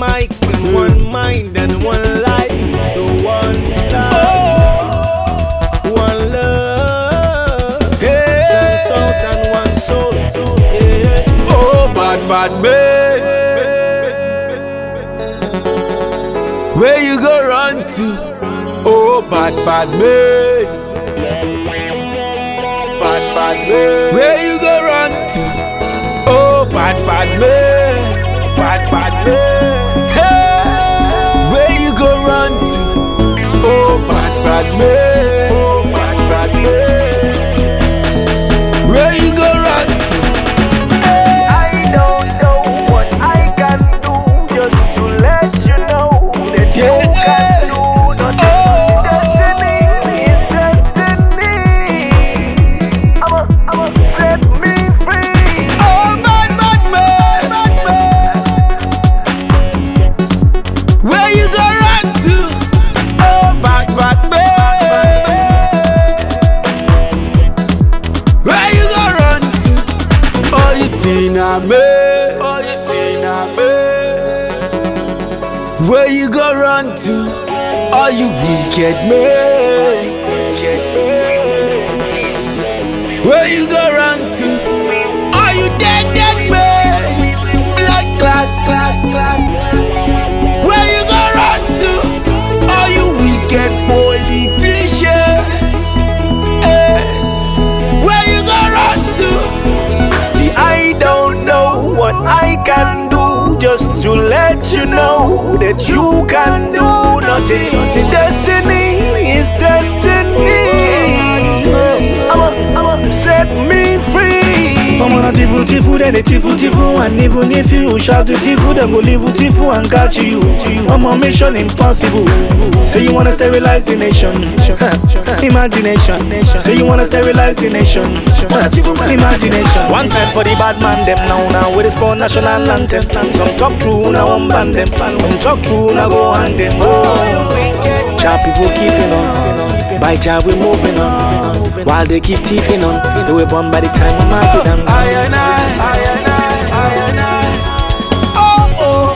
mic and one mind and one life. So one life, one love, some salt and one soul. Yeah. Oh, bad man, where you go run to? Oh, bad man, bad man, where you go run to? Oh, bad man, bad man, hey, where you go run to? Oh, bad man, bad man, where you go run to? I don't know what I can do just to let you know that you can do nothing. Destiny is destiny. I'ma set me free. Oh, bad man, where you go run to? Oh, bad man, where you go run to? Oh, you see now, man. Where you go run to? Oh, you wicked man. Where you go run to? Are you dead man? Blood clot. Where you go run to? Are you wicked politician? Where you go run to? See, I don't know what I can do just to let you know that you can do nothing. Destiny is destiny. I'ma set me free. Come on, tifu, then they tifu, and even if you shout to tifu, then go leave tifu and catch you. I'm on mission impossible. Say you wanna sterilize the nation, imagination. Say you wanna sterilize the nation, imagination. One time for the bad man them now with the sport national anthem. Some talk true, now one band them. Some talk true, now go hand them. Child people keeping on. By job we moving on. While they keep thieving on, they were born by the time I'm married and I and I. Oh.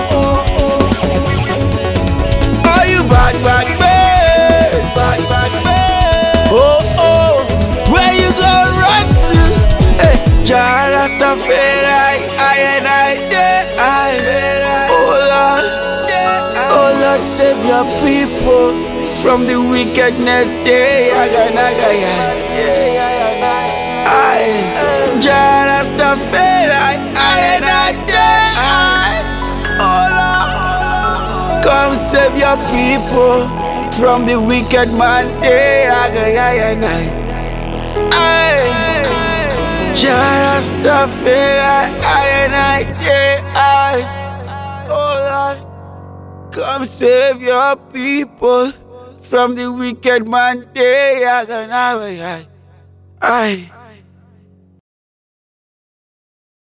Are you bad man? Oh. Where you go run to? Hey, Jah Rastafari, I and I. Oh Lord, save your people from the wickedness day. Jah Rastafari, I and I. Oh Lord, come save your people from the wicked man day. Jah Rastafari, I and I. Oh Lord, come save your people from the wicked man day.